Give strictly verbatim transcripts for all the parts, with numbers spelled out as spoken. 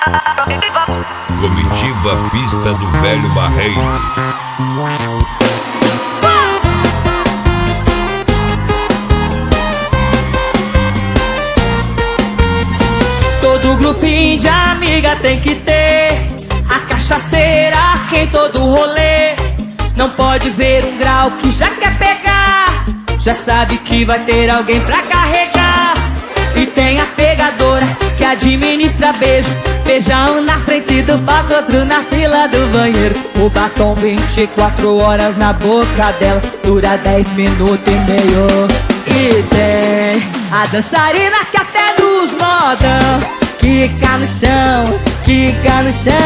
Comitiva Pista do Velho Barreiro. Todo grupinho de amiga tem que ter a cachaceira que em todo rolê. Não pode ver um grau que já quer pegar, já sabe que vai ter alguém pra carregar. E tem a pegadora que administra beijo, beija um na frente do palco, outro na fila do banheiro. O batom vinte e quatro horas na boca dela, dura dez minutos e meio. E tem a dançarina que até nos modão quica no chão, quica no chão.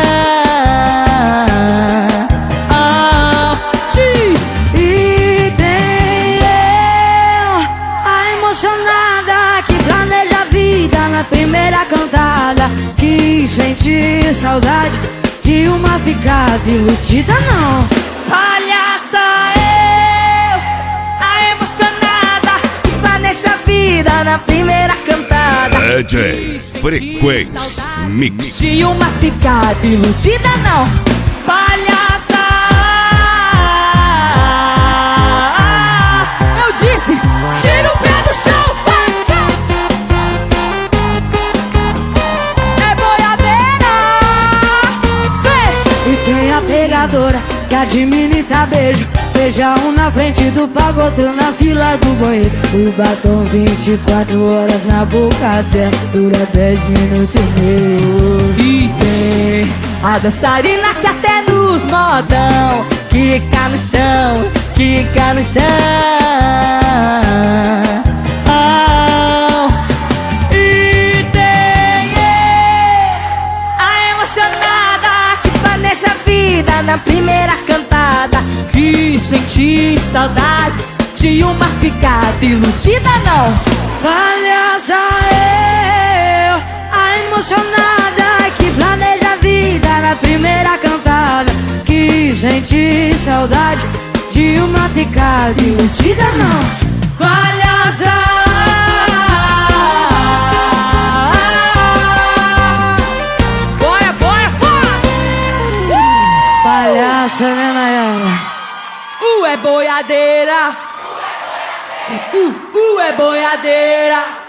Ah, diz. E tem eu, a emocionada que planeja a vida na primeira cantada, que sente saudade de uma ficada iludida não. Palhaça eu, a emocionada que planeja a vida na primeira cantada, D J Frequência Mix. de uma ficada iludida não. Palhaça, eu disse, tira o pé do chão, vai, é boiadeira, vem. E tem a pegadora que administra beijo, beija um na frente do palco, outro na fila do banheiro. O batom vinte e quatro horas na boca dela, dura dez minutos e meio. E tem a dançarina que até nos modão quica no chão, quica no chão. Ah, e tem a emocionada que planeja a vida na primeira cantada, que senti saudade de uma ficada iludida não. Palhaça eu, a emocionada que planeja a vida na primeira cantada, que senti saudade de uma ficada iludida não. Palhaça, bora, bora, fora. Palhaça, né, Nayara? Uh, é boiadeira. Uh, uh, é boiadeira.